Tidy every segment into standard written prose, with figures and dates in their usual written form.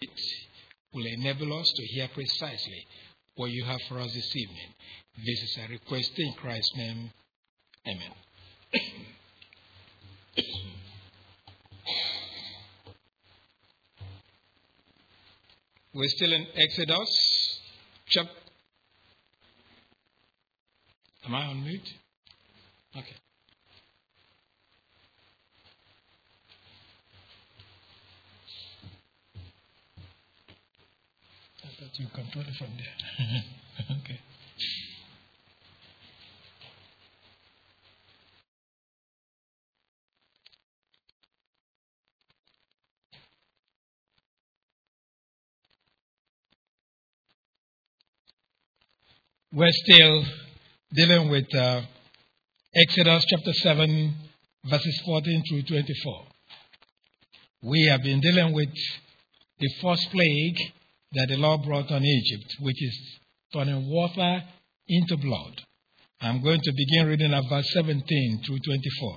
will enable us to hear precisely what you have for us this evening. This is a request in Christ's name. Amen. We're still in Exodus chapter. Am I on mute? Okay. I thought you control it from there. Okay. We're still dealing with Exodus chapter 7, verses 14 through 24. We have been dealing with the first plague that the Lord brought on Egypt, which is turning water into blood. I'm going to begin reading at verse 17 through 24.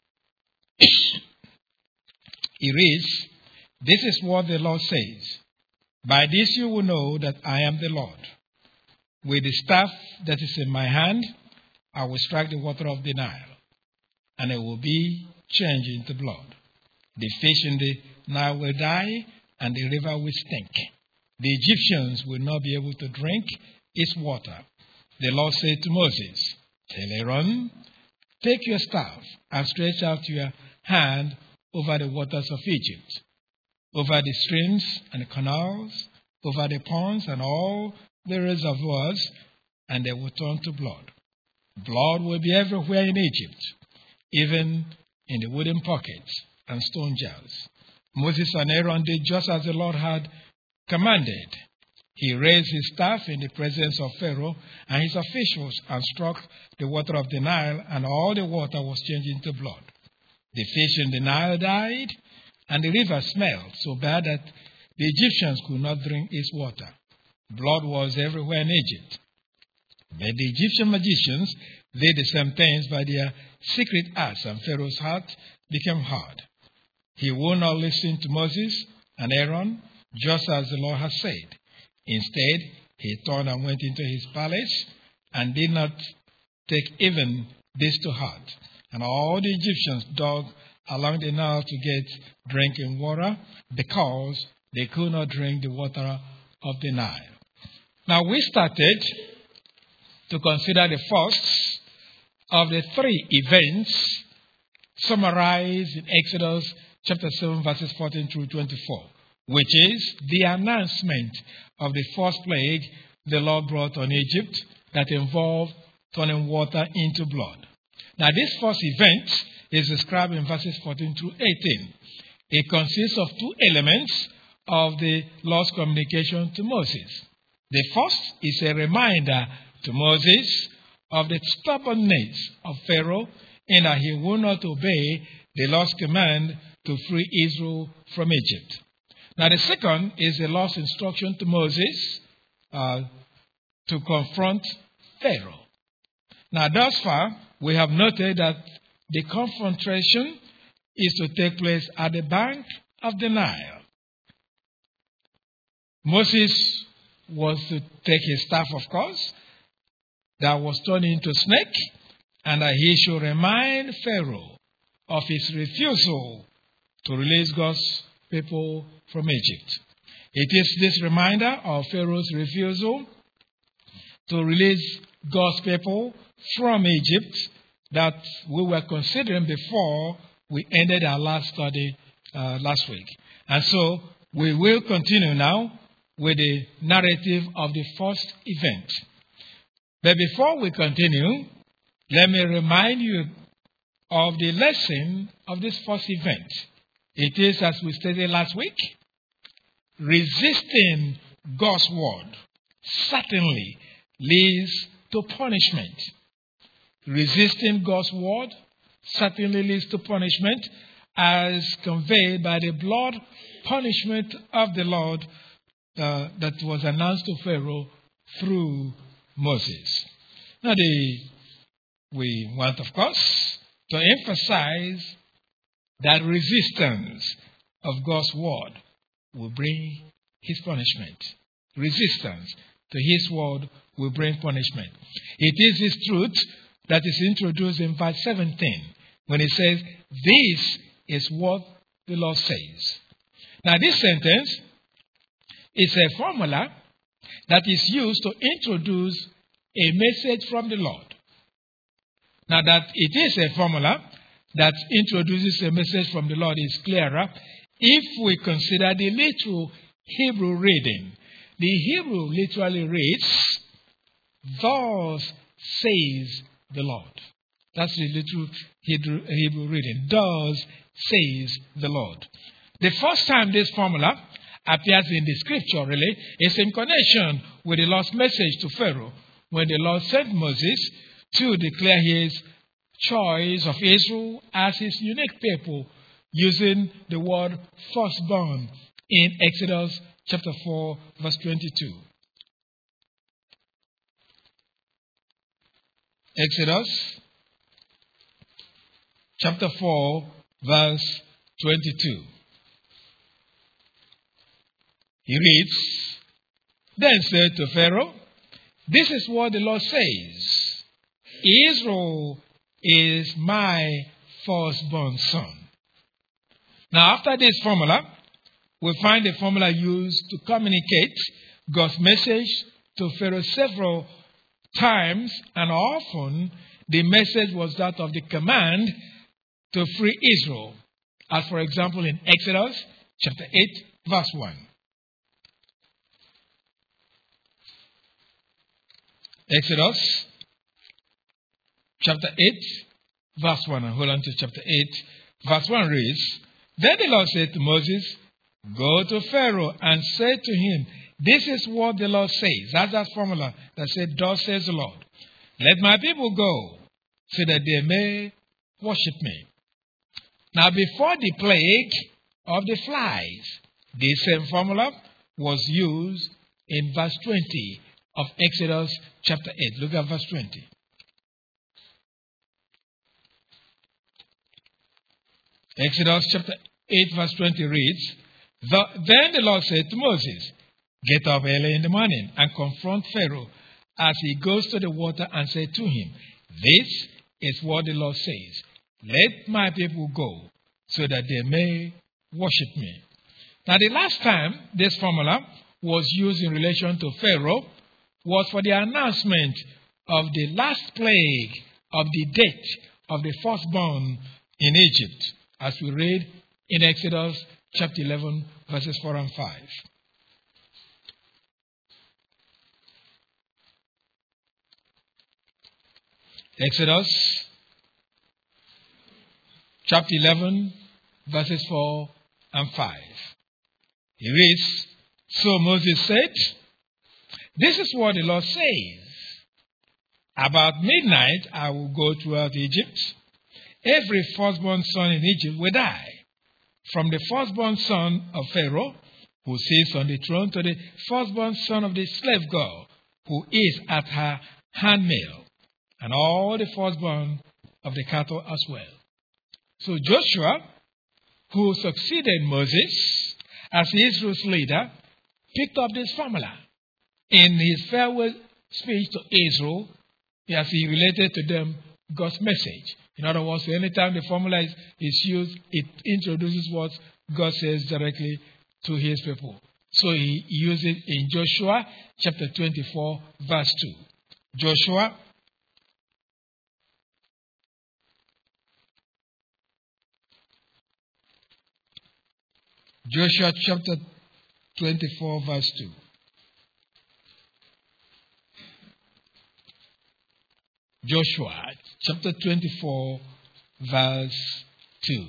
It reads, "This is what the Lord says. By this you will know that I am the Lord. With the staff that is in my hand, I will strike the water of the Nile, and it will be changed into blood. The fish in the Nile will die, and the river will stink. The Egyptians will not be able to drink its water." The Lord said to Moses, "Tell Aaron, take your staff and stretch out your hand over the waters of Egypt, over the streams and the canals, over the ponds and all the reservoirs, and they will turn to blood. Blood will be everywhere in Egypt, even in the wooden pockets and stone jars." Moses and Aaron did just as the Lord had commanded. He raised his staff in the presence of Pharaoh and his officials and struck the water of the Nile, and all the water was changed into blood. The fish in the Nile died, and the river smelled so bad that the Egyptians could not drink its water. Blood was everywhere in Egypt. But the Egyptian magicians did the same things by their secret arts, and Pharaoh's heart became hard. He would not listen to Moses and Aaron, just as the Lord had said. Instead, he turned and went into his palace and did not take even this to heart. And all the Egyptians dug along the Nile to get drinking water because they could not drink the water of the Nile. Now, we started to consider the first of the three events summarized in Exodus chapter 7, verses 14 through 24, which is the announcement of the first plague the Lord brought on Egypt that involved turning water into blood. Now, this first event is described in verses 14 through 18. It consists of two elements of the Lord's communication to Moses. The first is a reminder to Moses of the stubbornness of Pharaoh in that he will not obey the Lord's command to free Israel from Egypt. Now, the second is the Lord's instruction to Moses to confront Pharaoh. Now, thus far, we have noted that the confrontation is to take place at the bank of the Nile. Moses was to take his staff, of course, that was turned into a snake, and that he should remind Pharaoh of his refusal to release God's people from Egypt. It is this reminder of Pharaoh's refusal to release God's people from Egypt that we were considering before we ended our last study last week. And so we will continue now with the narrative of the first event. But before we continue, let me remind you of the lesson of this first event. It is, as we stated last week, resisting God's word certainly leads to punishment. Resisting God's word certainly leads to punishment, as conveyed by the blood punishment of the Lord that was announced to Pharaoh through Moses. Now, we want, of course, to emphasize that resistance of God's word will bring his punishment. Resistance to his word will bring punishment. It is this truth that is introduced in verse 17 when it says, "This is what the Lord says." Now this sentence is a formula that is used to introduce a message from the Lord. Now that it is a formula that introduces a message from the Lord is clearer if we consider the literal Hebrew reading. The Hebrew literally reads, "Thus says the Lord." That's the literal Hebrew reading. "Thus says the Lord." The first time this formula appears in the scripture really is in connection with the Lord's message to Pharaoh when the Lord sent Moses to declare his choice of Israel as his unique people using the word firstborn in Exodus chapter 4 verse 22. Exodus chapter 4 verse 22. He reads, "Then said to Pharaoh, this is what the Lord says, Israel is my firstborn son." Now after this formula, we find the formula used to communicate God's message to Pharaoh several times, and often the message was that of the command to free Israel, as for example in Exodus chapter 8 verse 1. Exodus chapter 8 verse 1. And hold on to chapter 8 verse 1 reads, "Then the Lord said to Moses, go to Pharaoh and say to him, this is what the Lord says." That's that formula that said, "Thus says the Lord. Let my people go so that they may worship me." Now before the plague of the flies, the same formula was used in verse 20 of Exodus chapter 8. Look at verse 20. Exodus chapter 8 verse 20 reads, "Then the Lord said to Moses, get up early in the morning and confront Pharaoh as he goes to the water and say to him, this is what the Lord says, let my people go so that they may worship me." Now the last time this formula was used in relation to Pharaoh was for the announcement of the last plague of the death of the firstborn in Egypt, as we read in Exodus chapter 11, verses 4 and 5. Exodus chapter 11, verses 4 and 5. It reads, "So Moses said, this is what the Lord says. About midnight I will go throughout Egypt. Every firstborn son in Egypt will die, from the firstborn son of Pharaoh, who sits on the throne, to the firstborn son of the slave girl, who is at her handmill, and all the firstborn of the cattle as well." So Joshua, who succeeded Moses as Israel's leader, picked up this formula in his farewell speech to Israel as he related to them God's message. In other words, anytime the formula is used, it introduces what God says directly to his people. So he used it in Joshua chapter 24, verse 2. Joshua chapter 24, verse 2. Joshua chapter 24, verse 2.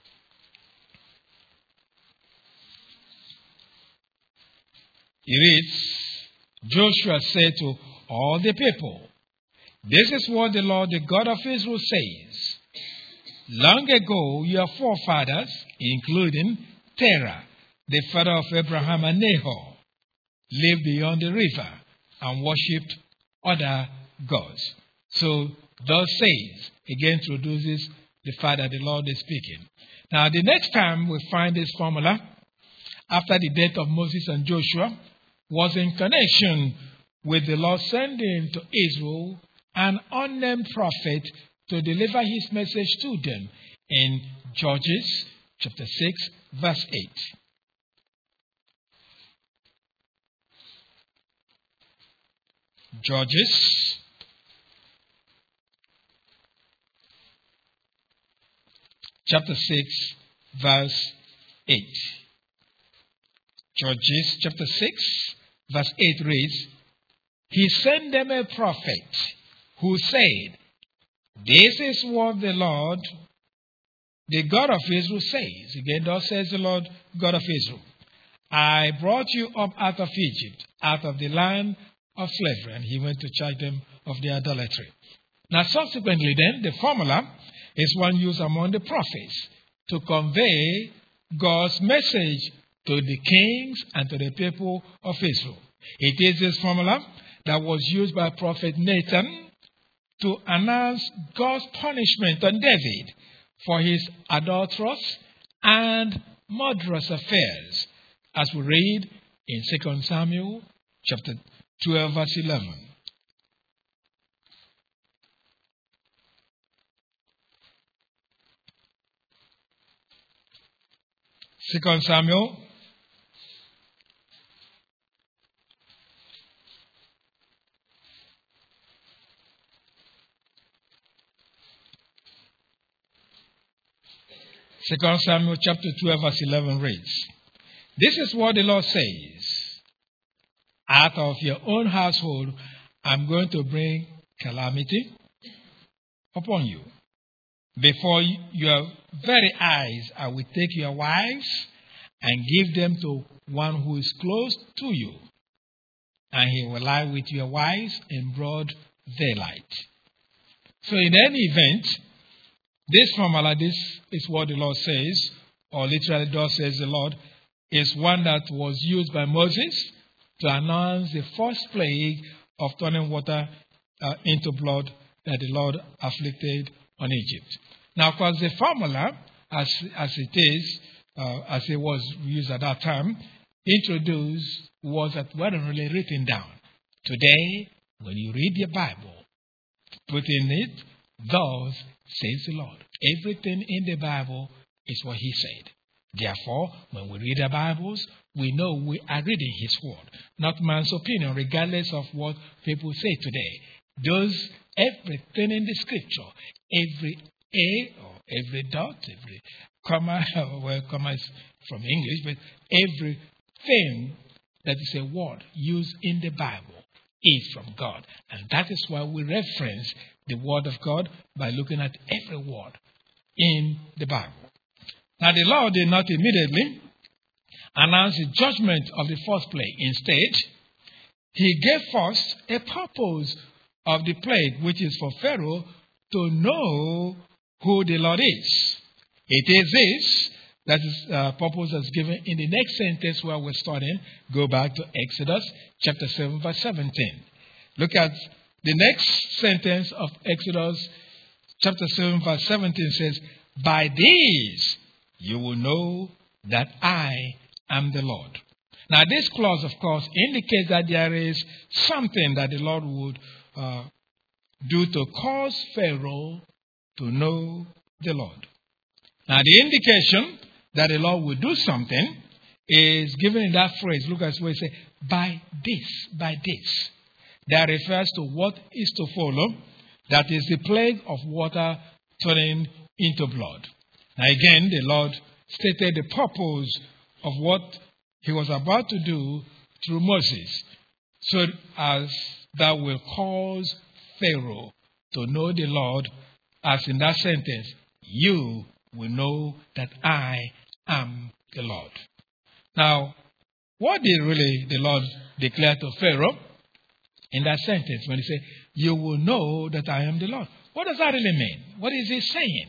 It reads, "Joshua said to all the people, this is what the Lord, the God of Israel, says. Long ago, your forefathers, including Terah, the father of Abraham and Nahor, lived beyond the river and worshipped other gods." So, "thus says," again introduces the fact that the Lord is speaking. Now, the next time we find this formula after the death of Moses and Joshua was in connection with the Lord sending to Israel an unnamed prophet to deliver his message to them in Judges chapter 6, verse 8. Judges chapter 6, verse 8. Judges chapter 6, verse 8 reads, He sent them a prophet who said, This is what the Lord, the God of Israel says. Again, thus says the Lord God of Israel, I brought you up out of Egypt, out of the land of slavery. And he went to charge them of their idolatry. Now, subsequently then, the formula is one used among the prophets to convey God's message to the kings and to the people of Israel. It is this formula that was used by Prophet Nathan to announce God's punishment on David for his adulterous and murderous affairs, as we read in 2 Samuel chapter 12, verse 11. 2 Samuel chapter 12, verse 11 reads, This is what the Lord says, Out of your own household I'm going to bring calamity upon you. Before your very eyes I will take your wives and give them to one who is close to you, and he will lie with your wives in broad daylight. So in any event, this formula, this is what the Lord says, or literally thus says the Lord, is one that was used by Moses to announce the first plague of turning water into blood that the Lord afflicted on Egypt. Now, of course, the formula, as it was used at that time, introduced was that wasn't really written down. Today, when you read your Bible, put in it, thus says the Lord. Everything in the Bible is what He said. Therefore, when we read the Bibles, we know we are reading His word, not man's opinion, regardless of what people say today. Everything in the Scripture, every A or every dot, every comma, well, comma is from English, but everything that is a word used in the Bible is from God. And that is why we reference the Word of God by looking at every word in the Bible. Now, the Lord did not immediately announce the judgment of the first plague. Instead, He gave first a purpose of the plague, which is for Pharaoh to know who the Lord is. It is this that is purpose that's given in the next sentence where we're starting. Go back to Exodus chapter 7, verse 17. Look at the next sentence of Exodus chapter 7, verse 17 says, By these you will know that I am the Lord. Now, this clause, of course, indicates that there is something that the Lord would do to cause Pharaoh to know the Lord. Now, the indication that the Lord will do something is given in that phrase. Look at where it says, by this. That refers to what is to follow. That is the plague of water turning into blood. Now, again, the Lord stated the purpose of what He was about to do through Moses, so as that will cause Pharaoh to know the Lord, as in that sentence, you will know that I am the Lord. Now, what did really the Lord declare to Pharaoh in that sentence when He said, you will know that I am the Lord? What does that really mean? What is He saying?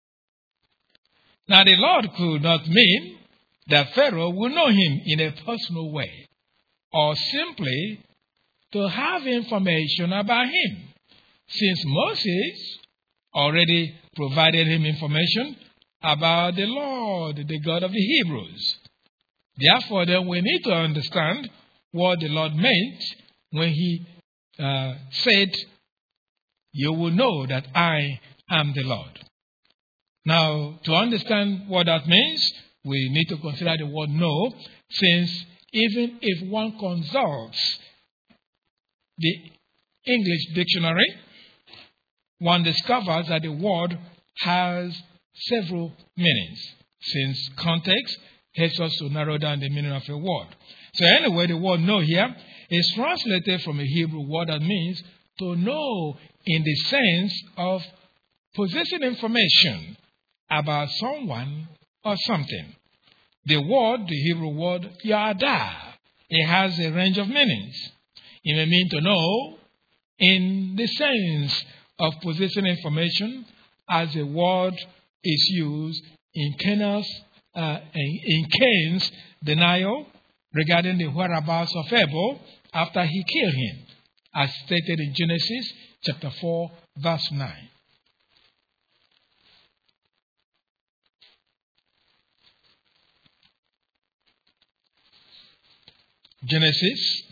Now, the Lord could not mean that Pharaoh will know Him in a personal way, or simply to have information about Him, since Moses already provided him information about the Lord, the God of the Hebrews. Therefore, then we need to understand what the Lord meant when he said, you will know that I am the Lord. Now, to understand what that means, we need to consider the word know, since even if one consults the English dictionary, one discovers that the word has several meanings, since context helps us to narrow down the meaning of a word. So anyway, the word know here is translated from a Hebrew word that means to know in the sense of possessing information about someone or something. The word, the Hebrew word, yada, it has a range of meanings. It may mean to know in the sense of possessing information, as a word is used in Cain's denial regarding the whereabouts of Abel after he killed him, as stated in Genesis chapter 4, verse 9. Genesis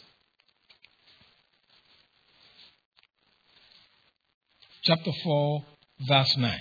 chapter 4, verse 9.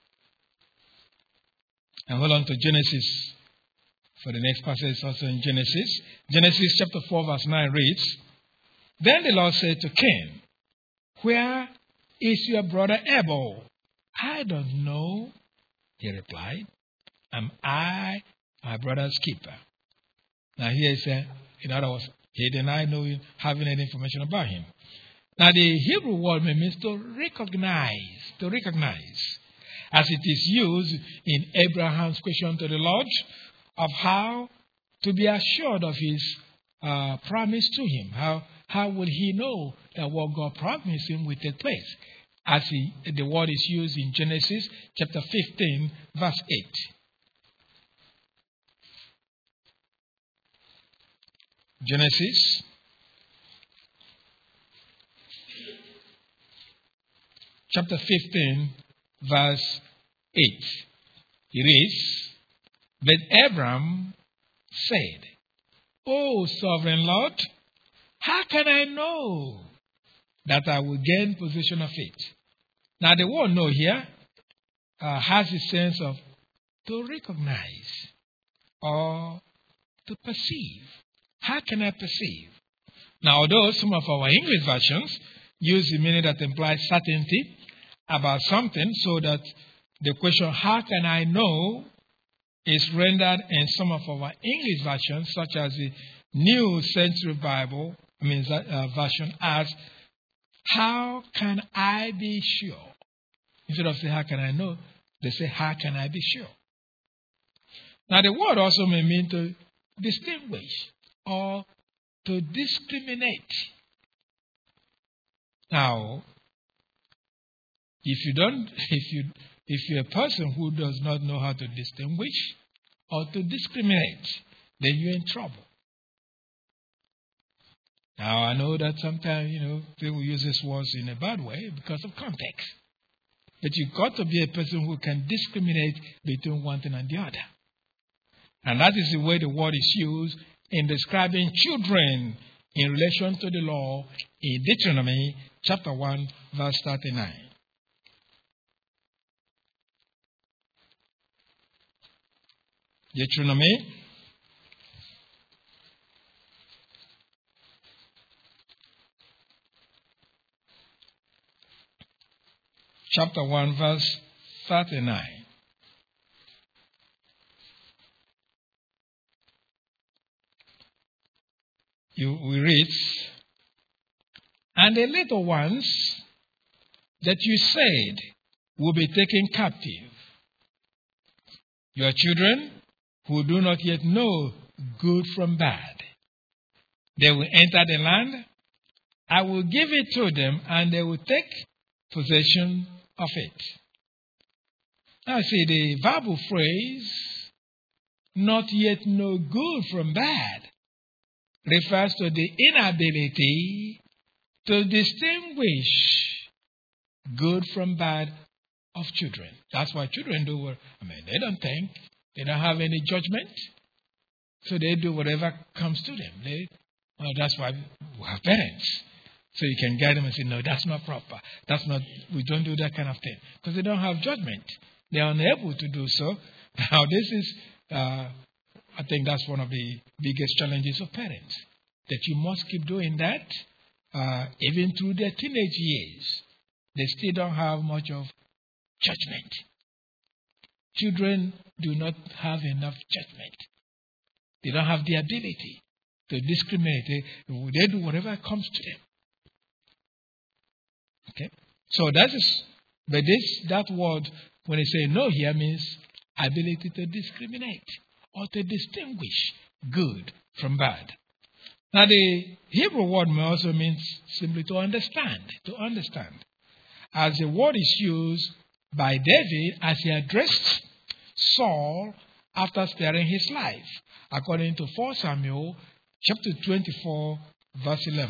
And hold on to Genesis for the next passage, also in Genesis. Genesis chapter 4, verse 9 reads, Then the Lord said to Cain, Where is your brother Abel? I don't know, he replied. Am I my brother's keeper? Now here he said, in other words, he denied knowing, having any information about him. Now the Hebrew word means to recognize, as it is used in Abraham's question to the Lord of how to be assured of his promise to him. How will he know that what God promised him will take place? As the word is used in Genesis chapter 15, verse 8. Genesis chapter 15, verse 8. It reads, But Abram said, O sovereign Lord, how can I know that I will gain possession of it? Now the word know here has a sense of to recognize or to perceive. How can I perceive? Now, although some of our English versions use the meaning that implies certainty about something, so that the question, how can I know, is rendered in some of our English versions, such as the New Century Bible, version, as, how can I be sure? Instead of saying, how can I know, they say, how can I be sure? Now, the word also may mean to distinguish or to discriminate. Now, if you're a person who does not know how to distinguish or to discriminate, then you're in trouble. Now, I know that sometimes, people use these words in a bad way because of context. But you've got to be a person who can discriminate between one thing and the other. And that is the way the word is used in describing children in relation to the law in Deuteronomy chapter 1, verse 39. Deuteronomy chapter 1, verse 39. We read, And the little ones that you said will be taken captive, your children who do not yet know good from bad, they will enter the land. I will give it to them, and they will take possession of it. Now see, the verbal phrase, not yet know good from bad, refers to the inability to distinguish good from bad of children. That's why children do what, they don't think, they don't have any judgment. So they do whatever comes to them. That's why we have parents. So you can guide them and say, no, that's not proper. We don't do that kind of thing. Because they don't have judgment. They are unable to do so. Now, this is, I think that's one of the biggest challenges of parents. That you must keep doing that, even through their teenage years. They still don't have much of judgment. Children do not have enough judgment. They don't have the ability to discriminate. They do whatever comes to them. Okay? So that word, when they say no here, means ability to discriminate or to distinguish good from bad. Now, the Hebrew word may also mean simply to understand. As the word is used by David as he addressed Saul after sparing his life, according to 1 Samuel chapter 24, verse 11.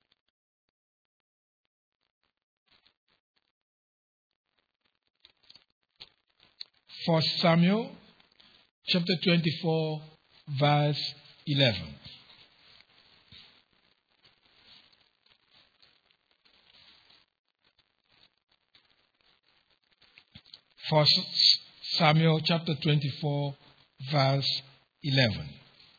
1 Samuel chapter 24, verse 11. 1 Samuel chapter 24, verse 11.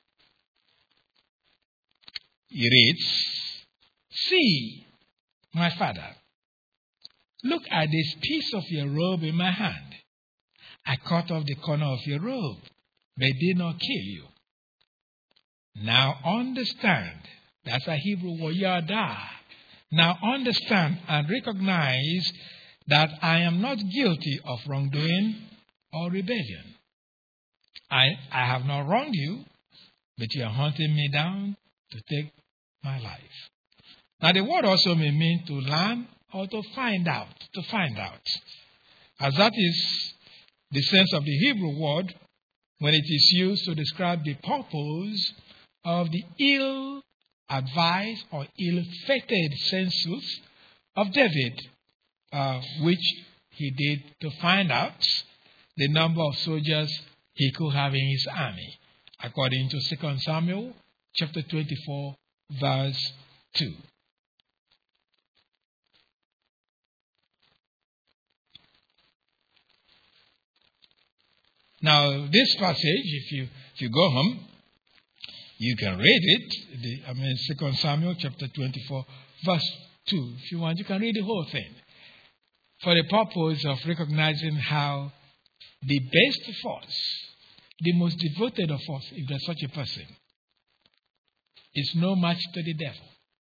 He reads, "See, my father, look at this piece of your robe in my hand. I cut off the corner of your robe, but did not kill you. Now understand," that's a Hebrew word, yada. "Now understand and recognize that I am not guilty of wrongdoing or rebellion. I have not wronged you, but you are hunting me down to take my life." Now the word also may mean to learn or to find out, as that is the sense of the Hebrew word when it is used to describe the purpose of the ill-advised or ill-fated census of David, which he did to find out the number of soldiers he could have in his army, according to 2 Samuel chapter 24, verse 2. Now, this passage, if you go home, you can read it. 2 Samuel chapter 24, verse 2. If you want, you can read the whole thing. For the purpose of recognizing how the best of us, the most devoted of us, if there's such a person, is no match to the devil,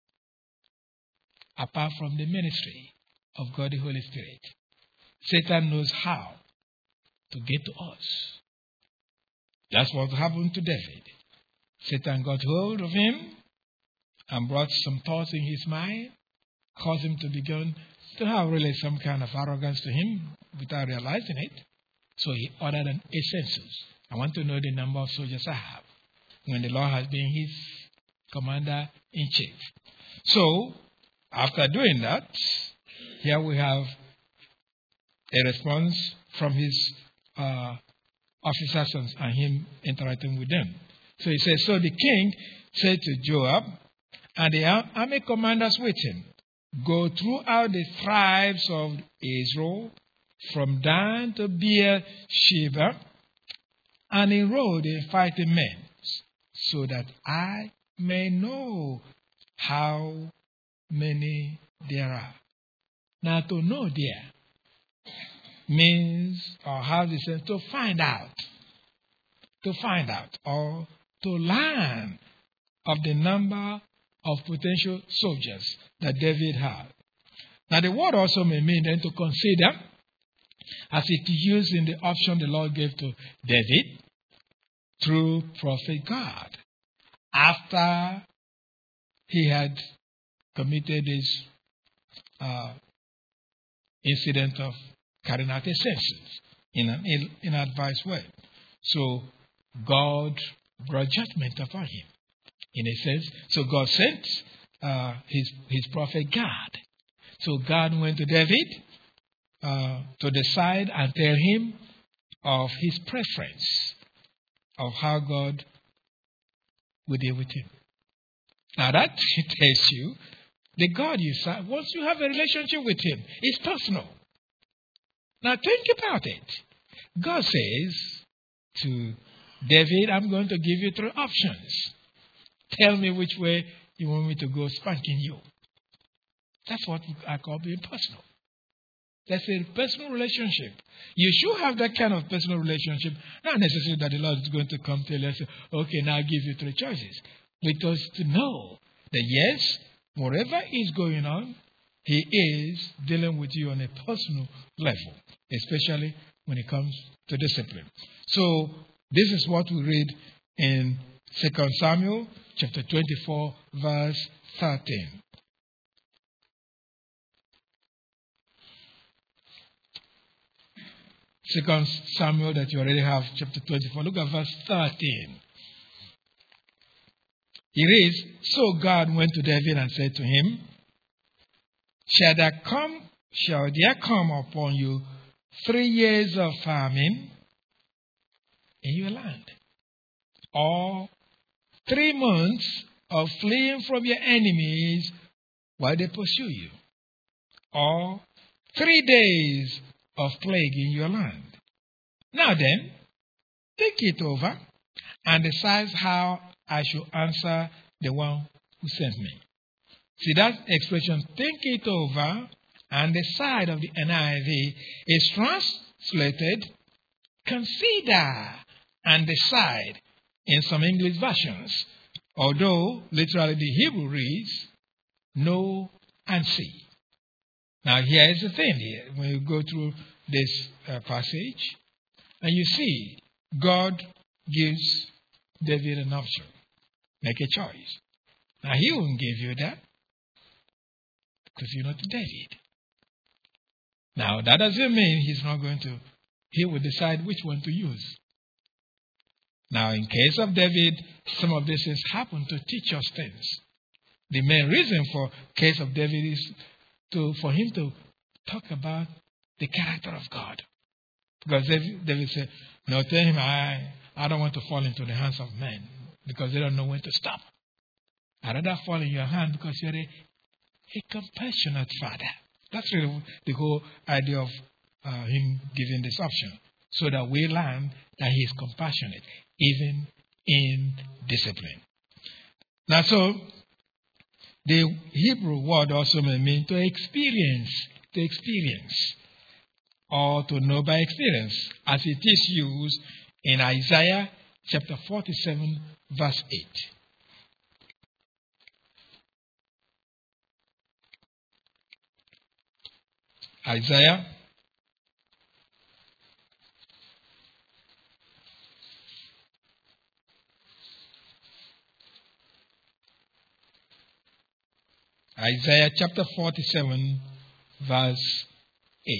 apart from the ministry of God the Holy Spirit. Satan knows how to get to us. That's what happened to David. Satan got hold of him and brought some thoughts in his mind, caused him to begin to have really some kind of arrogance to him without realizing it. So he ordered a census. I want to know the number of soldiers I have, when the Lord has been his commander-in-chief. So, after doing that, here we have a response from his officers and him interacting with them. So he says, "So the king said to Joab and the army commanders with him, 'Go throughout the tribes of Israel, from Dan to Beersheba, and enroll the fighting men, so that I may know how many there are.'" Now, to know there means, or has the sense, to find out, or to learn of the number of potential soldiers that David had. Now, the word also may mean then to consider, as it is used in the option the Lord gave to David through prophet Gad, after he had committed this incident of carrying out a census in an ill-advised way. So God brought judgment upon him, in a sense. So God sent his prophet Gad. So God went to David to decide and tell him of his preference, of how God will deal with him. Now that tells you the God you serve, once you have a relationship with him, it's personal. Now think about it. God says to David, I'm going to give you 3 options. Tell me which way you want me to go spanking you. That's what I call being personal. That's a personal relationship. You should have that kind of personal relationship. Not necessarily that the Lord is going to come tell you, okay, now I'll give you 3 choices. Because to know that yes, whatever is going on, he is dealing with you on a personal level, especially when it comes to discipline. So this is what we read in 2 Samuel chapter 24, verse 13. Second Samuel that you already have, chapter 24. Look at verse 13. It reads, So God went to David and said to him, Shall there come upon you 3 years of famine in your land? Or 3 months of fleeing from your enemies while they pursue you? Or 3 days of plague in your land? Now then, think it over and decide how I should answer the one who sent me. See, that expression, think it over and decide, of the NIV is translated consider and decide in some English versions. Although literally the Hebrew reads know and see. Now here is the thing here. When you go through this passage and you see God gives David an option. Make a choice. Now he won't give you that because you're not David. Now that doesn't mean he will decide which one to use. Now in case of David, some of these things happen to teach us things. The main reason for case of David is for him to talk about the character of God. Because David said, no, tell him I don't want to fall into the hands of men because they don't know when to stop. I'd rather fall in your hand because you're a compassionate father. That's really the whole idea of him giving this option. So that we learn that he is compassionate, even in discipline. Now, so the Hebrew word also may mean to experience, or to know by experience, as it is used in Isaiah chapter 47, verse 8. Isaiah chapter 47, verse 8.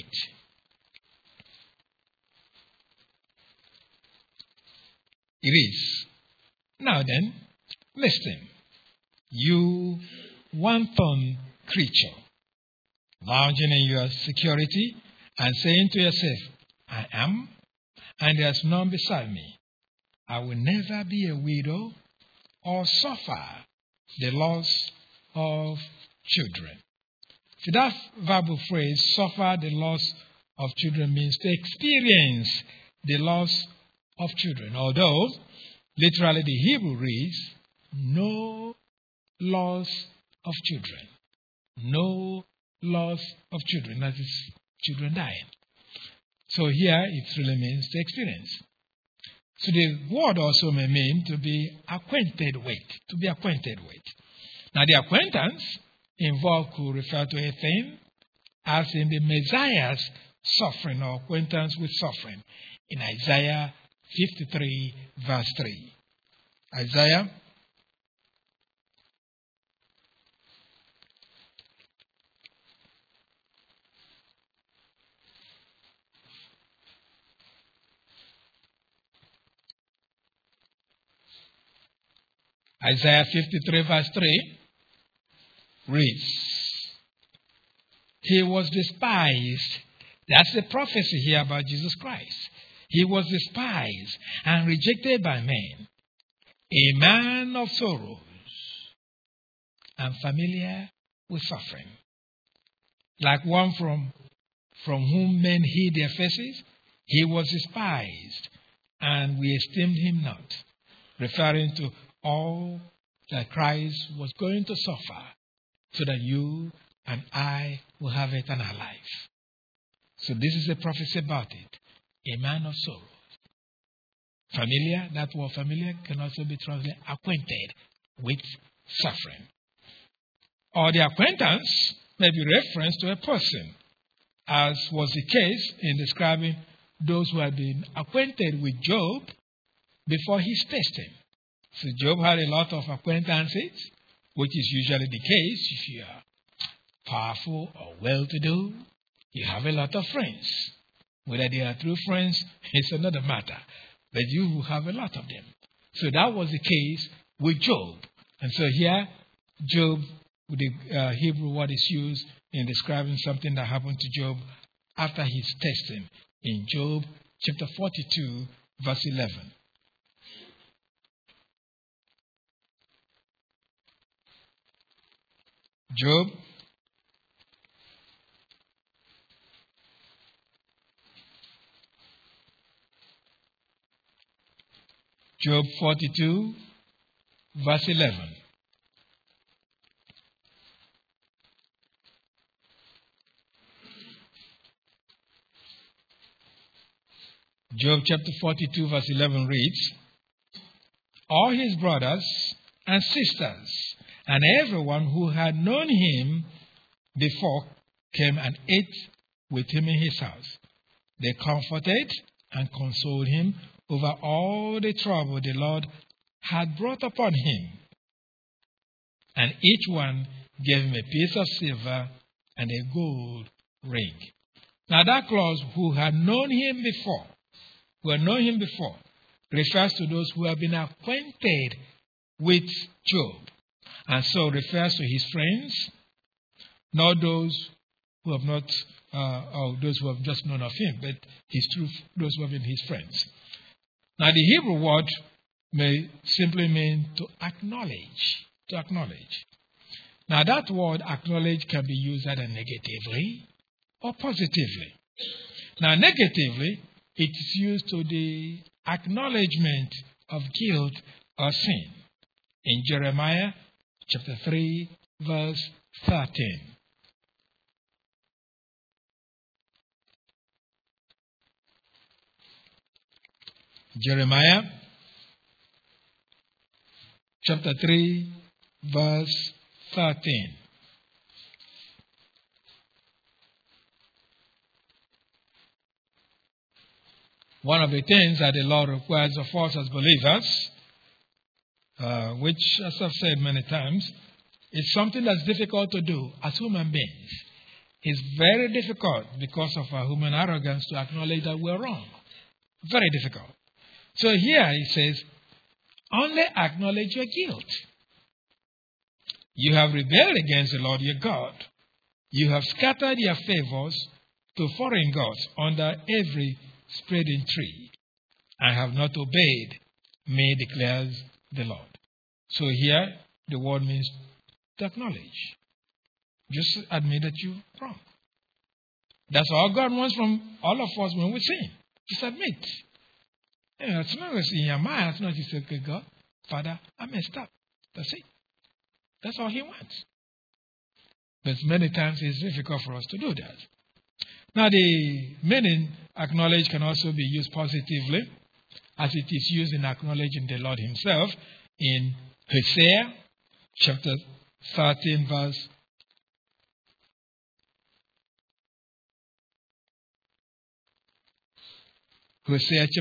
It is, Now then, listen, you wanton creature, lounging in your security and saying to yourself, I am, and there's none beside me. I will never be a widow or suffer the loss of children. See, that verbal phrase, suffer the loss of children, means to experience the loss of children. Although, literally the Hebrew reads, no loss of children. No loss of children. That is, children dying. So here it really means to experience. So the word also may mean to be acquainted with. To be acquainted with. Now the acquaintance involved could refer to a thing, as in the Messiah's suffering or acquaintance with suffering in Isaiah 53 verse 3. Isaiah Isaiah 53 verse 3 reads, He was despised. That's the prophecy here about Jesus Christ. He was despised and rejected by men, a man of sorrows and familiar with suffering. Like one from whom men hid their faces, he was despised, and we esteemed him not, referring to all that Christ was going to suffer so that you and I will have eternal life. So this is a prophecy about it. A man of sorrows. Familiar, that word familiar can also be translated acquainted with suffering. Or the acquaintance may be reference to a person, as was the case in describing those who had been acquainted with Job before his testing. So Job had a lot of acquaintances, which is usually the case if you are powerful or well-to-do. You have a lot of friends. Whether they are true friends is another matter, but you will have a lot of them. So that was the case with Job. And so here, Job, the Hebrew word is used in describing something that happened to Job after his testing in Job chapter 42, verse 11. Job 42, verse 11. Job chapter 42, verse 11 reads, all his brothers and sisters and everyone who had known him before came and ate with him in his house. They comforted and consoled him over all the trouble the Lord had brought upon him. And each one gave him a piece of silver and a gold ring. Now that clause, who had known him before, refers to those who have been acquainted with Job. And so refers to his friends, not those who have not, or those who have just known of him, but those who have been his friends. Now the Hebrew word may simply mean to acknowledge. To acknowledge. Now that word acknowledge can be used either negatively or positively. Now negatively, it is used to the acknowledgement of guilt or sin. In Jeremiah chapter 3, verse 13. Jeremiah chapter 3, verse 13. One of the things that the Lord requires of us as believers, which, as I've said many times, is something that's difficult to do as human beings. It's very difficult because of our human arrogance to acknowledge that we're wrong. Very difficult. So here he says, only acknowledge your guilt. You have rebelled against the Lord your God. You have scattered your favors to foreign gods under every spreading tree. I have not obeyed me, declares the Lord. So here the word means to acknowledge. Just admit that you're wrong. That's all God wants from all of us when we sin. Just admit. As long as in your mind, as long as you say, okay, God, Father, I messed up. That's it. That's all He wants. But many times it's difficult for us to do that. Now, the meaning acknowledge can also be used positively, as it is used in acknowledging the Lord Himself in Hosea chapter 13, verse 4.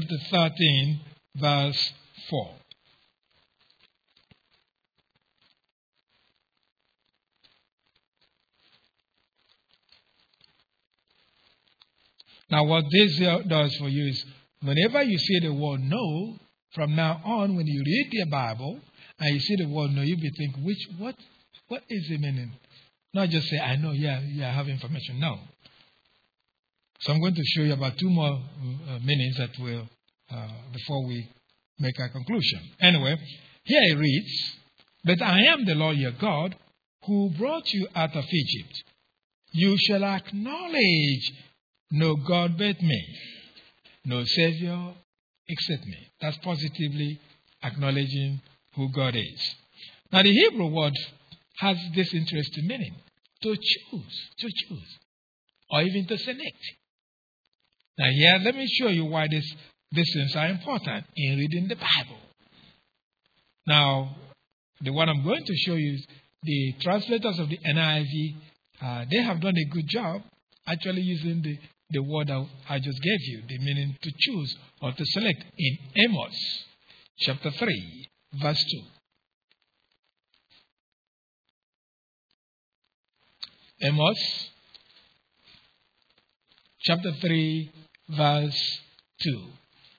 Now, what this does for you is, whenever you see the word no, from now on, when you read the Bible and you see the word no, you'll be thinking, what is the meaning? Not just say, I know, yeah, I have information. No. So I'm going to show you about two more meanings that will, before we make our conclusion. Anyway, Here it reads, "But I am the Lord your God, who brought you out of Egypt. You shall acknowledge no God but me, no Savior except me." That's positively acknowledging who God is. Now, the Hebrew word has this interesting meaning: to choose, or even to select. Now, here, let me show you why these things are important in reading the Bible. Now, the one I'm going to show you is the translators of the NIV. They have done a good job actually using the word I just gave you, the meaning to choose or to select, in Amos chapter 3, verse 2. Amos chapter 3, verse 2.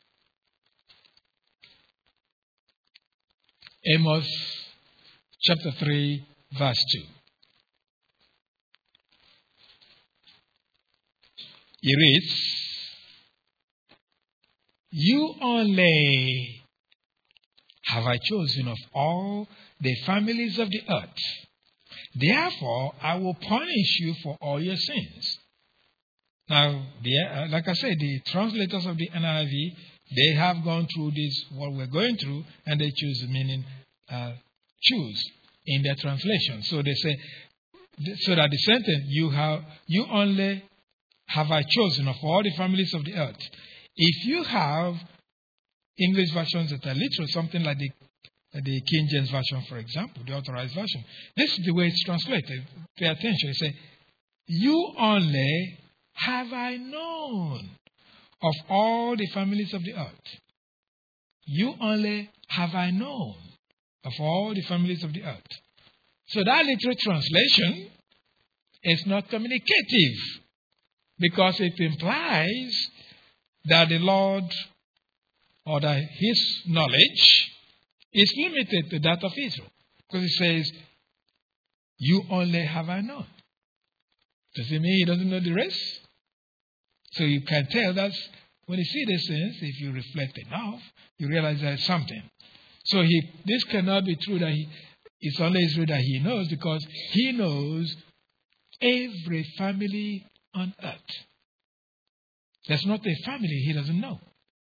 Amos chapter 3, verse 2. It reads, "You only have I chosen of all the families of the earth. Therefore, I will punish you for all your sins." Now, like I said, the translators of the NIV, they have gone through this, what we're going through, and they choose the meaning choose in their translation. So they say, so that the sentence, you only have I chosen of all the families of the earth. If you have English versions that are literal, something like the King James Version, for example, the Authorized Version, this is the way it's translated. Pay attention. It says, "You only have I known of all the families of the earth." You only have I known of all the families of the earth. So that literal translation is not communicative, because it implies that the Lord, or that his knowledge, is limited to that of Israel. Because it says, "You only have I known." Does it mean he doesn't know the rest? So you can tell that when you see these things, if you reflect enough, you realize there is something. So this cannot be true that it's only Israel that he knows, because he knows every family on earth. There's not a family he doesn't know.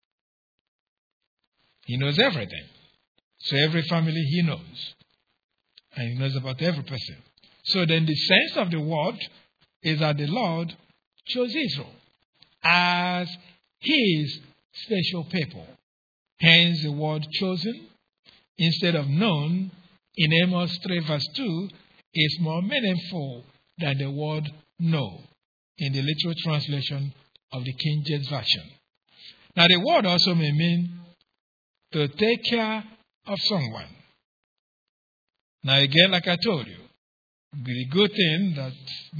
He knows everything. So every family he knows. And he knows about every person. So then the sense of the word is that the Lord chose Israel as his special people. Hence the word chosen instead of known in Amos 3 verse 2 is more meaningful than the word know in the literal translation of the King James Version. Now, the word also may mean to take care of someone. Now, again, like I told you, the good thing that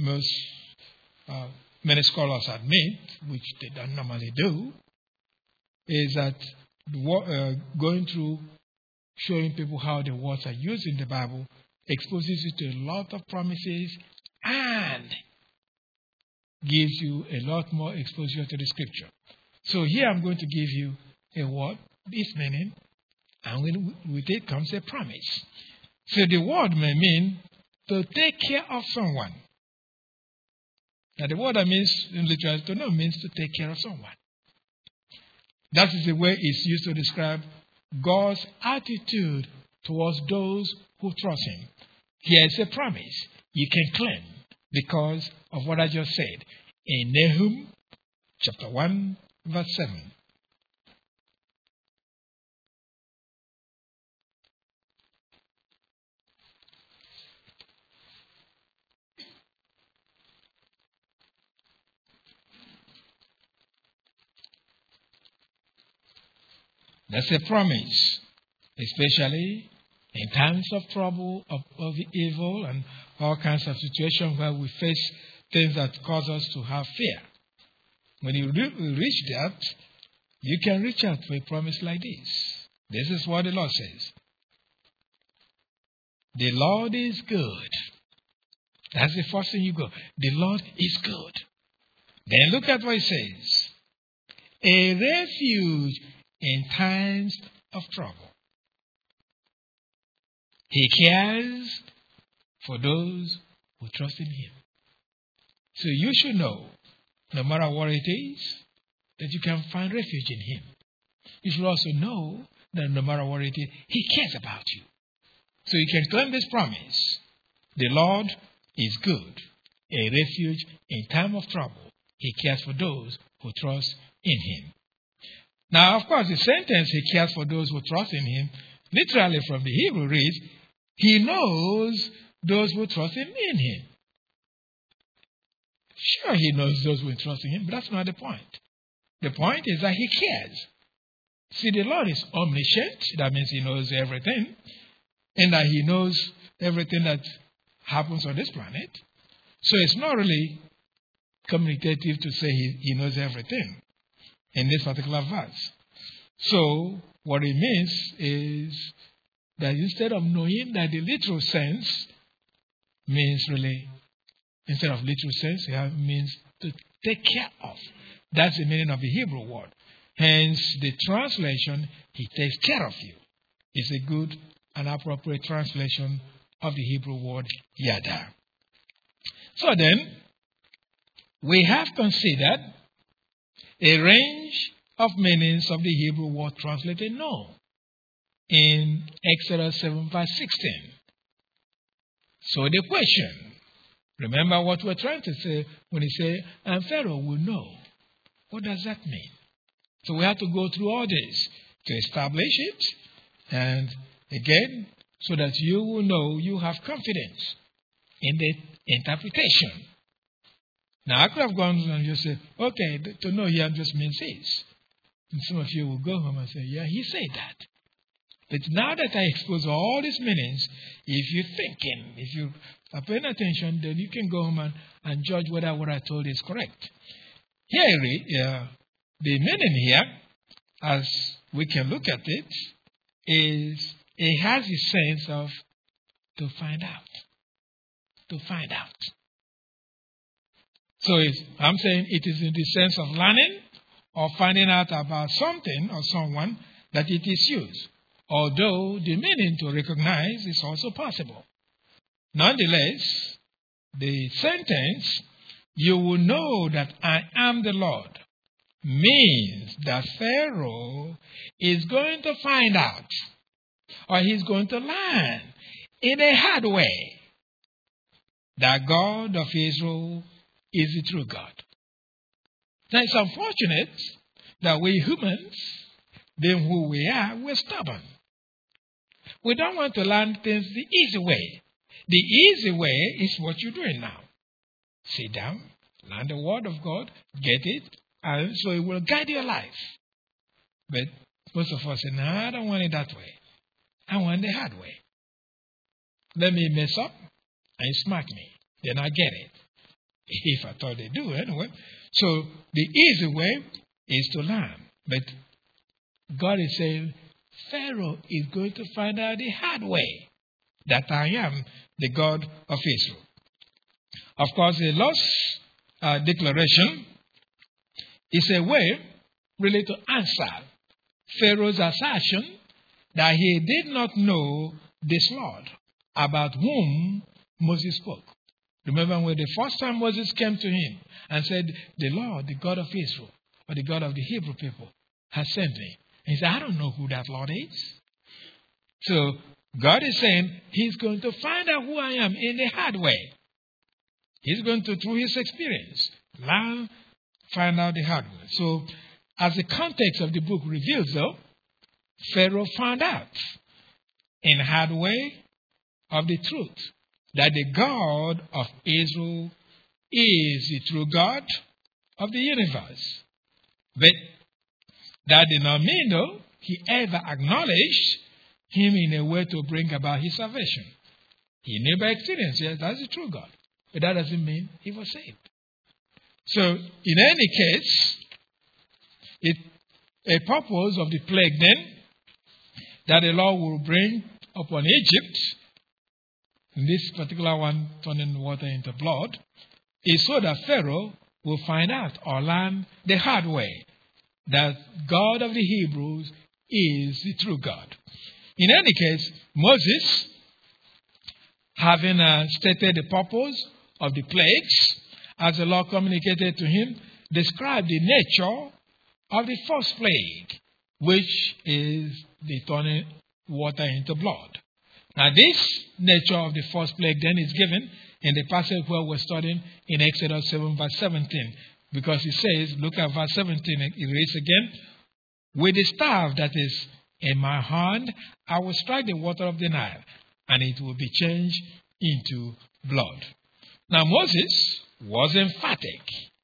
many scholars admit, which they don't normally do, is that going through showing people how the words are used in the Bible exposes you to a lot of promises and gives you a lot more exposure to the scripture. So here I'm going to give you a word, its meaning, and with it comes a promise. So the word may mean to take care of someone. Now the word that means in literature to know means to take care of someone. That is the way it's used to describe God's attitude towards those who trust him. Here is a promise you can claim because of what I just said in Nahum chapter 1 verse 7. That's a promise, especially in times of trouble, of evil, and all kinds of situations where we face things that cause us to have fear. When you reach that, you can reach out for a promise like this. This is what the Lord says. The Lord is good. That's the first thing you go. The Lord is good. Then look at what it says. A refuge in times of trouble. He cares for those who trust in him. So you should know, no matter what it is, that you can find refuge in him. You should also know that no matter what it is, he cares about you. So you can claim this promise. The Lord is good, a refuge in time of trouble. He cares for those who trust in him. Now, of course, the sentence, he cares for those who trust in him, literally from the Hebrew reads, he knows those who trust in him. Sure, he knows those who trust in him, but that's not the point. The point is that he cares. See, the Lord is omniscient. That means he knows everything. And that he knows everything that happens on this planet. So it's not really communicative to say he knows everything in this particular verse. So what it means is that instead of knowing that the literal sense means really, instead of literal sense, it means to take care of. That's the meaning of the Hebrew word. Hence, the translation, he takes care of you, is a good and appropriate translation of the Hebrew word yada. So then, we have considered a range of meanings of the Hebrew word translated know in Exodus 7 verse 16. So the question, remember what we're trying to say when he said, and Pharaoh will know. What does that mean? So we have to go through all this to establish it. And again, so that you will know you have confidence in the interpretation. Now, I could have gone and just said, okay, to know here just means this. And some of you will go home and say, yeah, he said that. But now that I expose all these meanings, if you're thinking, if you are paying attention, then you can go home and judge whether what I told is correct. Here, the meaning here, as we can look at it, is it has a sense of to find out. To find out. So I'm saying it is in the sense of learning or finding out about something or someone that it is used. Although the meaning to recognize is also possible. Nonetheless, the sentence, you will know that I am the Lord, means that Pharaoh is going to find out, or he's going to learn in a hard way, that God of Israel is the true God. Now it's unfortunate that we humans, being who we are, we're stubborn. We don't want to learn things the easy way. The easy way is what you're doing now. Sit down, learn the word of God, get it, and so it will guide your life. But most of us say, no, I don't want it that way. I want the hard way. Let me mess up and smack me. Then I get it. If I thought they do anyway. So the easy way is to learn. But God is saying, Pharaoh is going to find out the hard way that I am the God of Israel. Of course, the Lord's declaration is a way really to answer Pharaoh's assertion that he did not know this Lord about whom Moses spoke. Remember when the first time Moses came to him and said, the Lord, the God of Israel, or the God of the Hebrew people, has sent me. And he said, I don't know who that Lord is. So God is saying he's going to find out who I am in a hard way. He's going to, through his experience, learn, find out the hard way. So as the context of the book reveals, though, Pharaoh found out in a hard way of the truth that the God of Israel is the true God of the universe. But that did not mean, though, he ever acknowledged him in a way to bring about his salvation. He knew by experience, yes, that's the true God. But that doesn't mean he was saved. So, in any case, a purpose of the plague then, that the Lord will bring upon Egypt, in this particular one turning water into blood, is so that Pharaoh will find out or learn the hard way that God of the Hebrews is the true God. In any case, Moses having stated the purpose of the plagues, as the Lord communicated to him, described the nature of the first plague, which is the turning water into blood. Now, this nature of the first plague then is given in the passage where we're studying in Exodus 7, verse 17, because it says, look at verse 17, it reads again, with the staff that is in my hand, I will strike the water of the Nile, and it will be changed into blood. Now, Moses was emphatic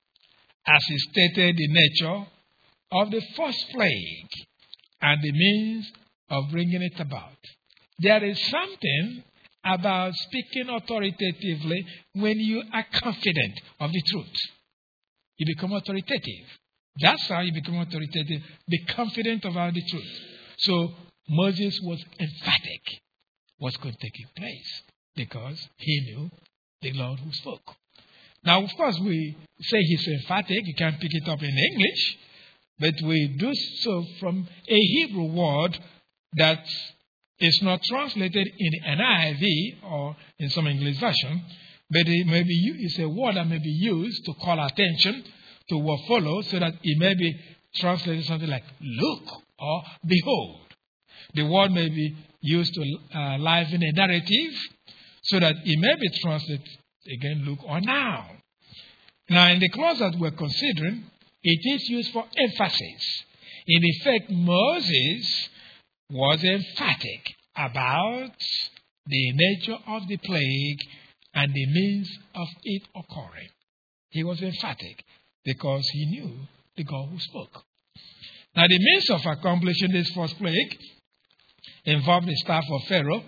as he stated the nature of the first plague and the means of bringing it about. There is something about speaking authoritatively when you are confident of the truth. You become authoritative. That's how you become authoritative. Be confident about the truth. So Moses was emphatic what's going to take place because he knew the Lord who spoke. Now, of course, we say he's emphatic. You can't pick it up in English. But we do so from a Hebrew word that is not translated in NIV or in some English version. But it's a word that may be used to call attention to what follows so that it may be translated something like look or behold. The word may be used to liven a narrative so that it may be translated again, look or now. Now, in the clause that we're considering, it is used for emphasis. In effect, Moses was emphatic about the nature of the plague and the means of it occurring. He was emphatic because he knew the God who spoke. Now, the means of accomplishing this first plague involved the staff of Pharaoh,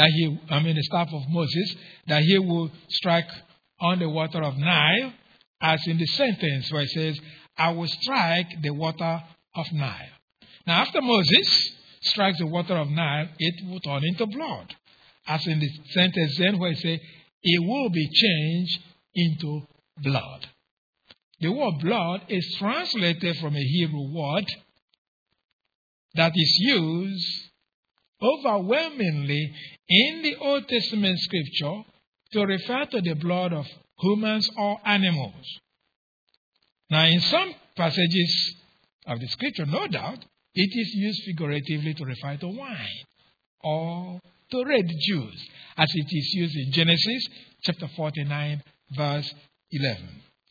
the staff of Moses, that he would strike on the water of Nile, as in the sentence where it says, I will strike the water of Nile. Now, after Moses strikes the water of Nile, it will turn into blood. As in the sentence then where it says, it will be changed into blood. The word blood is translated from a Hebrew word that is used overwhelmingly in the Old Testament scripture to refer to the blood of humans or animals. Now, in some passages of the scripture, no doubt, it is used figuratively to refer to wine or to red juice, as it is used in Genesis chapter 49, verse 11.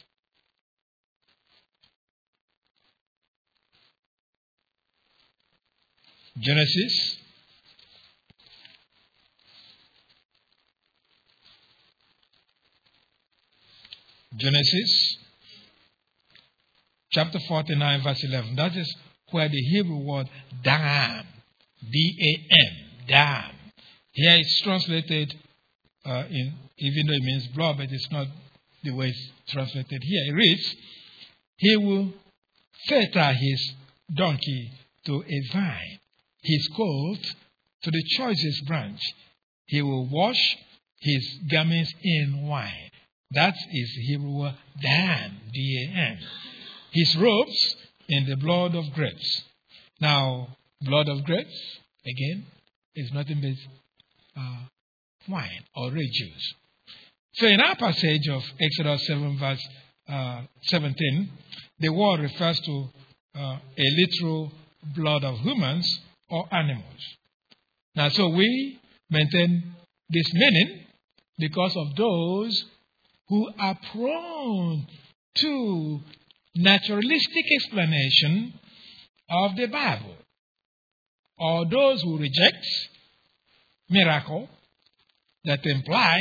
Genesis chapter 49, verse 11. That is where the Hebrew word dam, D-A-M, dam. Here it's translated, even though it means blood, but it's not the way it's translated here. It reads, he will fetter his donkey to a vine, his colt to the choicest branch. He will wash his garments in wine. That is the Hebrew word dam, D-A-M. His robes in the blood of grapes. Now, blood of grapes, again, is nothing but wine or red juice. So in our passage of Exodus 7, verse 17, the word refers to a literal blood of humans or animals. Now, so we maintain this meaning because of those who are prone to naturalistic explanation of the Bible, or those who reject miracle that imply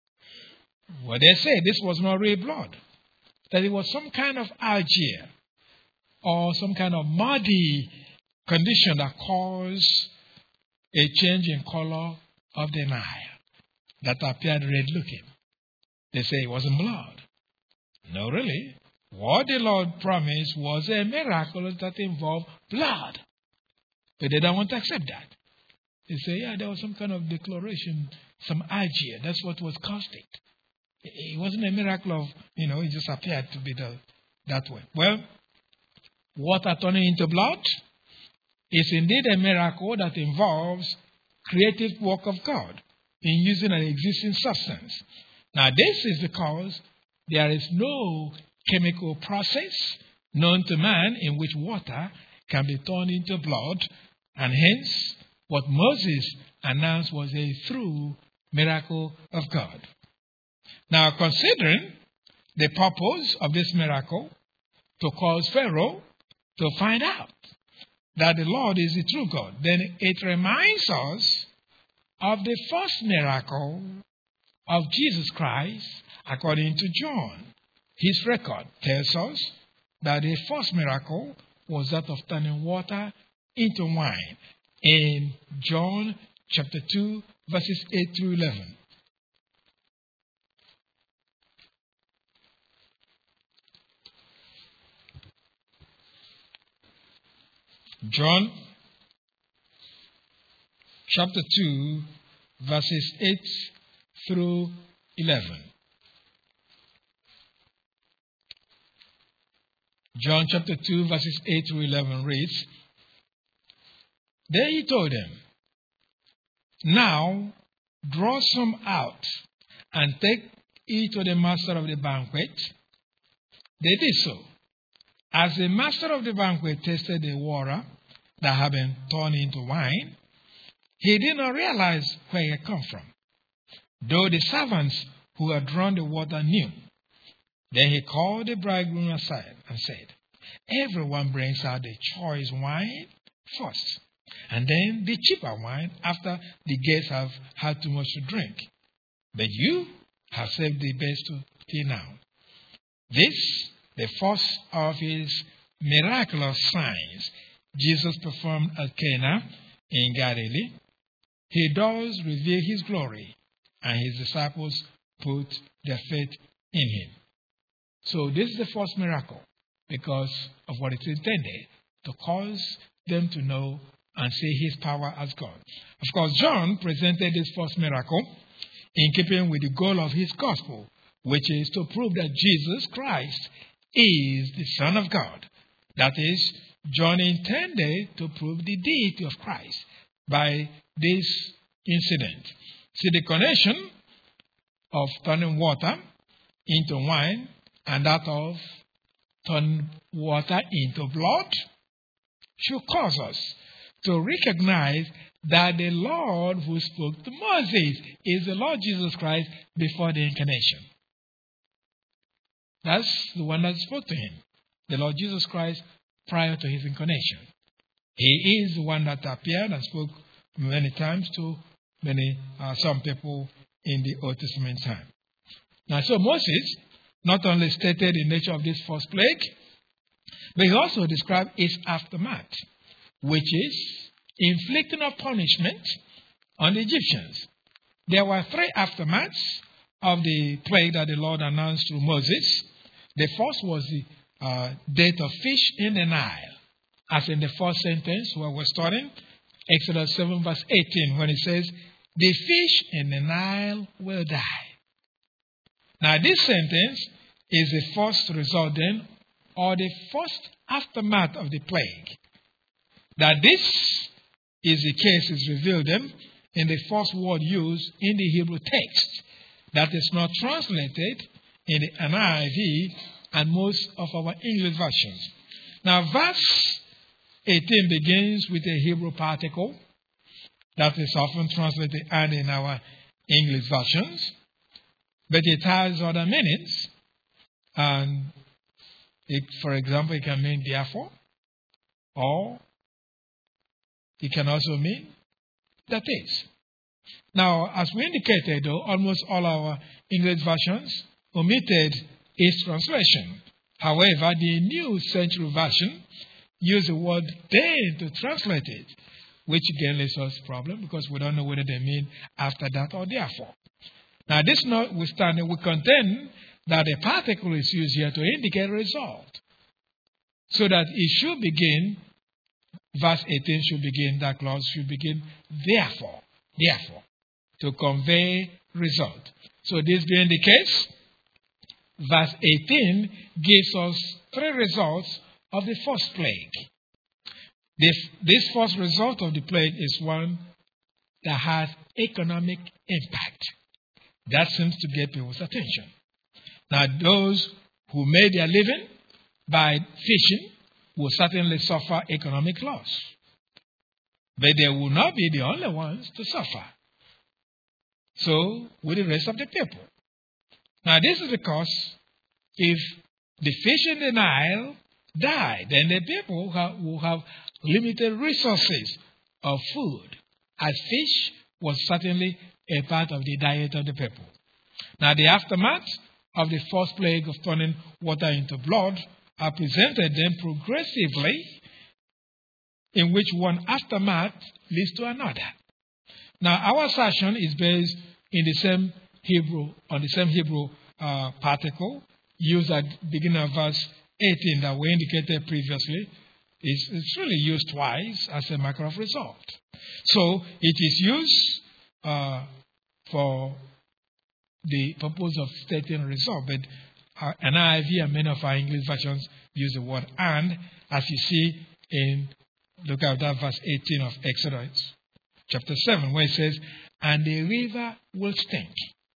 what they say this was not real blood, that it was some kind of algae or some kind of muddy condition that caused a change in color of the Nile that appeared red looking. They say it wasn't blood. No, really. What the Lord promised was a miracle that involved blood. But they don't want to accept that. They say, yeah, there was some kind of declaration, some algae. That's what was caused it. It wasn't a miracle of, it just appeared to be that way. Well, water turning into blood is indeed a miracle that involves creative work of God. in using an existing substance. Now, this is because there is no chemical process known to man in which water can be turned into blood, and hence what Moses announced was a true miracle of God. Now, considering the purpose of this miracle, to cause Pharaoh to find out that the Lord is the true God, then it reminds us of the first miracle of Jesus Christ according to John. His record tells us that the first miracle was that of turning water into wine in John chapter 2, verses 8 through 11. John chapter 2, verses 8 through 11. John chapter 2, verses 8 through 11 reads, Then he told them, Now draw some out and take it to the master of the banquet. They did so. As the master of the banquet tasted the water that had been turned into wine, he did not realize where it had come from, though the servants who had drawn the water knew. Then he called the bridegroom aside and said, Everyone brings out the choice wine first, and then the cheaper wine after the guests have had too much to drink. But you have saved the best till now. This, the first of his miraculous signs Jesus performed at Cana in Galilee. He does reveal his glory, and his disciples put their faith in him. So this is the first miracle because of what it intended, to cause them to know and see his power as God. Of course, John presented this first miracle in keeping with the goal of his gospel, which is to prove that Jesus Christ is the Son of God. That is, John intended to prove the deity of Christ by this incident. See, the connection of turning water into wine and that of turning water into blood should cause us to recognize that the Lord who spoke to Moses is the Lord Jesus Christ before the incarnation. That's the one that spoke to him, the Lord Jesus Christ prior to his incarnation. He is the one that appeared and spoke many times to some people in the Old Testament time. Now, so Moses not only stated the nature of this first plague, but he also described its aftermath, which is inflicting of punishment on the Egyptians. There were three aftermaths of the plague that the Lord announced through Moses. The first was the death of fish in the Nile, as in the first sentence where we're starting, Exodus 7 verse 18, when it says, the fish in the Nile will die. Now this sentence is the first result then, or the first aftermath of the plague. That this is the case is revealed then in the first word used in the Hebrew text that is not translated in the NIV and most of our English versions. Now verse 18 begins with a Hebrew particle that is often translated and in our English versions, but it has other meanings. And for example, it can mean therefore, or it can also mean that is. Now, as we indicated, though, almost all our English versions omitted its translation. However, the New Century Version used the word then to translate it, which again leaves us a problem because we don't know whether they mean after that or therefore. Now, this notwithstanding, we contend that a particle is used here to indicate a result. So that it should begin, verse 18 should begin, that clause should begin, therefore, to convey result. So this being the case, verse 18 gives us three results of the first plague. This first result of the plague is one that has economic impact. That seems to get people's attention. Now, those who made their living by fishing will certainly suffer economic loss. But they will not be the only ones to suffer. So, with the rest of the people. Now, this is because if the fish in the Nile die, then the people will have limited resources of food, as fish was certainly a part of the diet of the people. Now, the aftermath of the first plague of turning water into blood are presented then progressively, in which one aftermath leads to another. Now, our assertion is based in the same Hebrew particle used at the beginning of verse 18 that we indicated previously. It's really used twice as a matter of result. So it is used for the purpose of stating result, but NIV and many of our English versions use the word "and," as you see look at that verse 18 of Exodus chapter 7, where it says, "And the river will stink."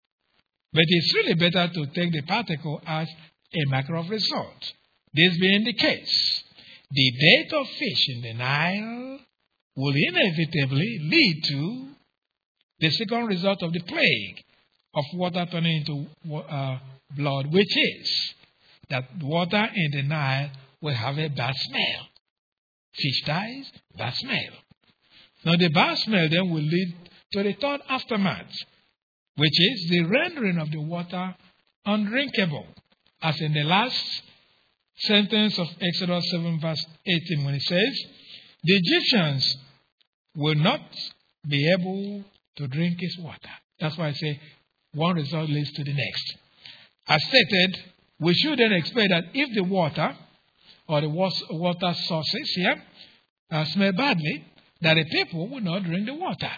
But it's really better to take the particle as a matter of result. This being the case, the death of fish in the Nile will inevitably lead to the second result of the plague of water turning into blood, which is that water in the Nile will have a bad smell. Fish dies, bad smell. Now the bad smell then will lead to the third aftermath, which is the rendering of the water undrinkable, as in the last sentence of Exodus 7 verse 18, when it says, "The Egyptians will not be able to drink his water." That's why I say one result leads to the next. As stated, we should then expect that if the water or the water sources here smell badly, that the people will not drink the water.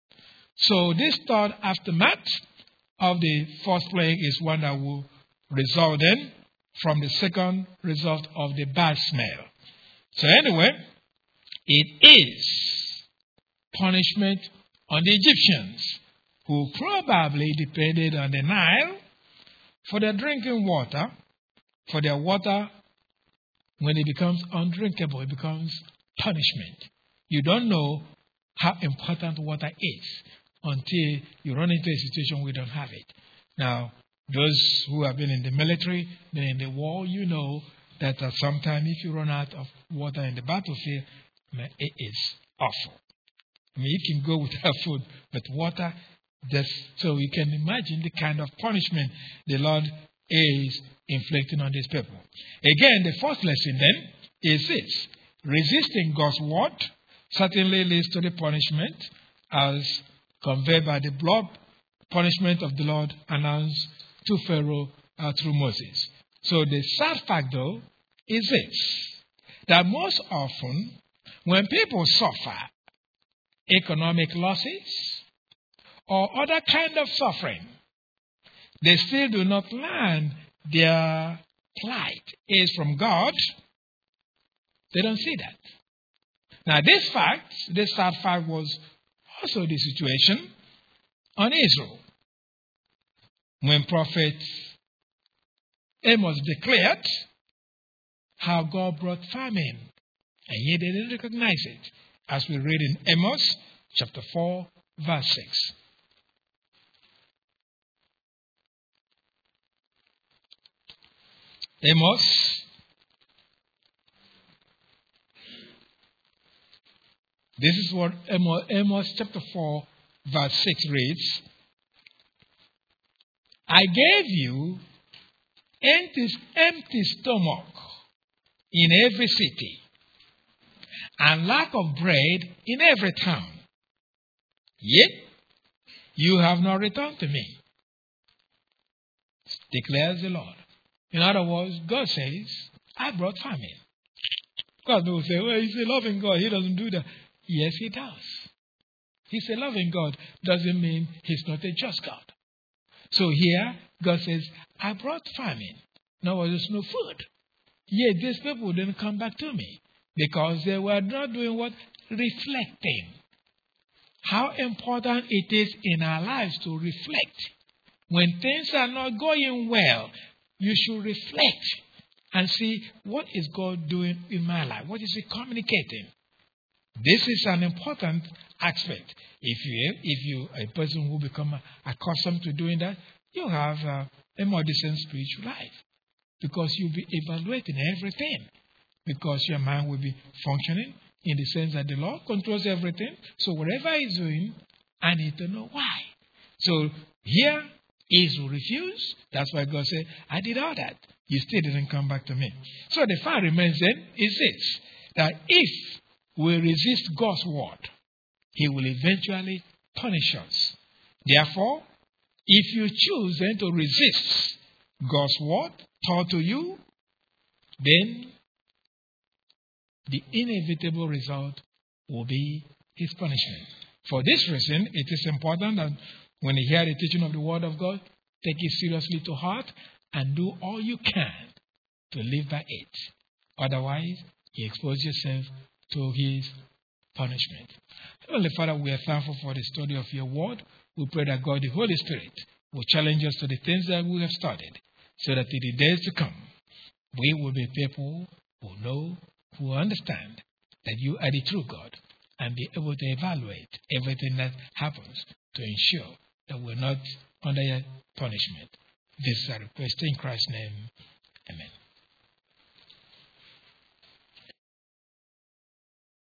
So this third aftermath of the first plague is one that will result then from the second result of the bad smell. So anyway, it is punishment on the Egyptians, who probably depended on the Nile for their drinking water. For their water, when it becomes undrinkable, it becomes punishment. You don't know how important water is until you run into a situation where you don't have it. Now, those who have been in the military, been in the war, you know that sometimes if you run out of water in the battlefield, it is awful. I mean, you can go without food, but water, just so you can imagine the kind of punishment the Lord is inflicting on these people. Again, the first lesson then is this: resisting God's word certainly leads to the punishment as conveyed by the blood punishment of the Lord announced to Pharaoh through Moses. So the sad fact, though, is this: that most often when people suffer economic losses or other kind of suffering, they still do not learn their plight is from God. They don't see that. Now this sad fact was also the situation on Israel, when prophet Amos declared how God brought famine, and yet they didn't recognize it, as we read in Amos chapter 4, verse 6. This is what Amos chapter 4, verse 6 reads: "I gave you empty stomach in every city, and lack of bread in every town. Yet you have not returned to me, declares the Lord." In other words, God says, I brought famine. God will say, well, he's a loving God. He doesn't do that. Yes, he does. He's a loving God. Doesn't mean he's not a just God. So here, God says, I brought famine. Now there's no food. Yet these people didn't come back to me because they were not doing what? Reflecting how important it is in our lives to reflect. When things are not going well, you should reflect and see, what is God doing in my life? What is He communicating? This is an important aspect. If you are a person who become accustomed to doing that, you have a more decent spiritual life, because you'll be evaluating everything, because your mind will be functioning in the sense that the Lord controls everything. So whatever He's doing, I need to know why. So here is refuse. That's why God said, I did all that. You still didn't come back to me. So the fact remains then is this, that if we resist God's word, He will eventually punish us. Therefore, if you choose then to resist God's word taught to you, then the inevitable result will be His punishment. For this reason, it is important that when you hear the teaching of the Word of God, take it seriously to heart and do all you can to live by it. Otherwise, you expose yourself to His punishment. Heavenly Father, we are thankful for the study of Your Word. We pray that God, the Holy Spirit, will challenge us to the things that we have studied, so that in the days to come, we will be people who know, who understand that You are the true God, and be able to evaluate everything that happens to ensure that we're not under Your punishment. This is our request in Christ's name. Amen.